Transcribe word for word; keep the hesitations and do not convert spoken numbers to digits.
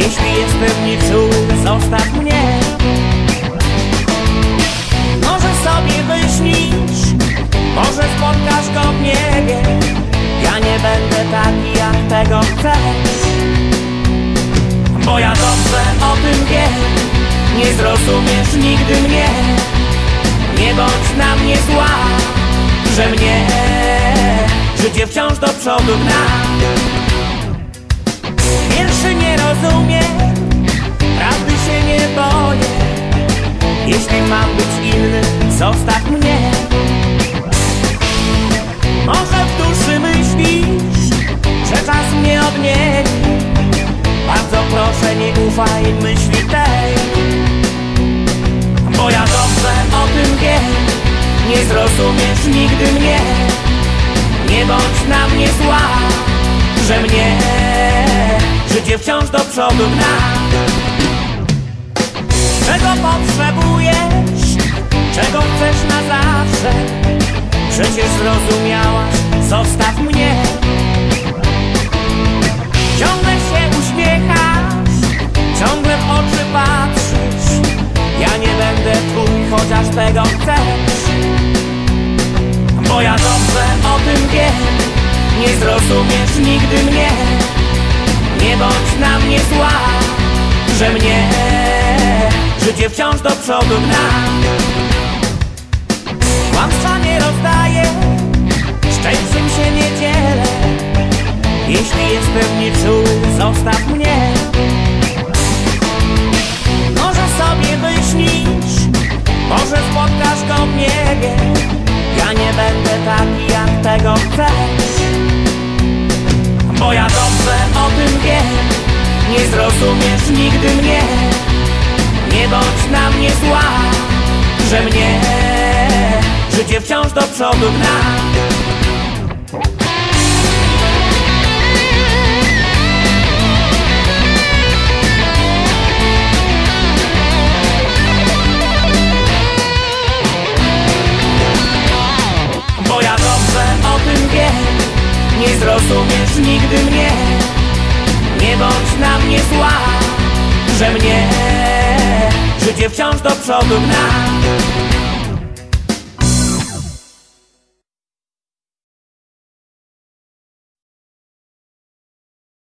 Jeśli jestem nieczuły, zostaw mnie. Może sobie wyśnisz, może spotkasz go w niebie. Ja nie będę taki, jak tego chcesz, bo ja dobrze o tym wiem. Nie zrozumiesz nigdy mnie. Nie bądź na mnie zła, że mnie życie wciąż do przodu gna. Wierszy nie rozumiem, prawdy się nie boję. Jeśli mam być inny, zostaw mnie. Może w duszy myślisz, że czas mnie odmieni. Bardzo proszę, nie ufaj myśli tej, bo ja dobrze o tym wiem. Nie zrozumiesz nigdy mnie. Nie bądź na mnie zła, że mnie życie wciąż do przodu gna. Czego potrzebujesz? Czego chcesz na zawsze? Przecież zrozumiałaś, zostaw mnie. Ciągle się uśmiechasz, ciągle w oczy patrzysz. Ja nie będę twój, chociaż tego chcesz, bo ja dobrze o tym wiem. Nie zrozumiesz nigdy mnie. Nie bądź na mnie zła, że mnie życie wciąż do przodu gna. Kłamstwa nie rozdaję, szczęściem się nie dzielę. Jeśli jestem nieczuły, zostaw mnie. Może sobie wyśnisz, może spotkasz go w niebie. Ja nie będę taki, jak tego chcesz, bo ja dobrze o tym wiem. Nie zrozumiesz nigdy mnie. Nie bądź na mnie zła, że mnie życie wciąż do przodu gna. Bo ja dobrze o tym wiem. Nie zrozumiesz nigdy mnie. Nie bądź na mnie zła, że mnie życie wciąż do przodu gna.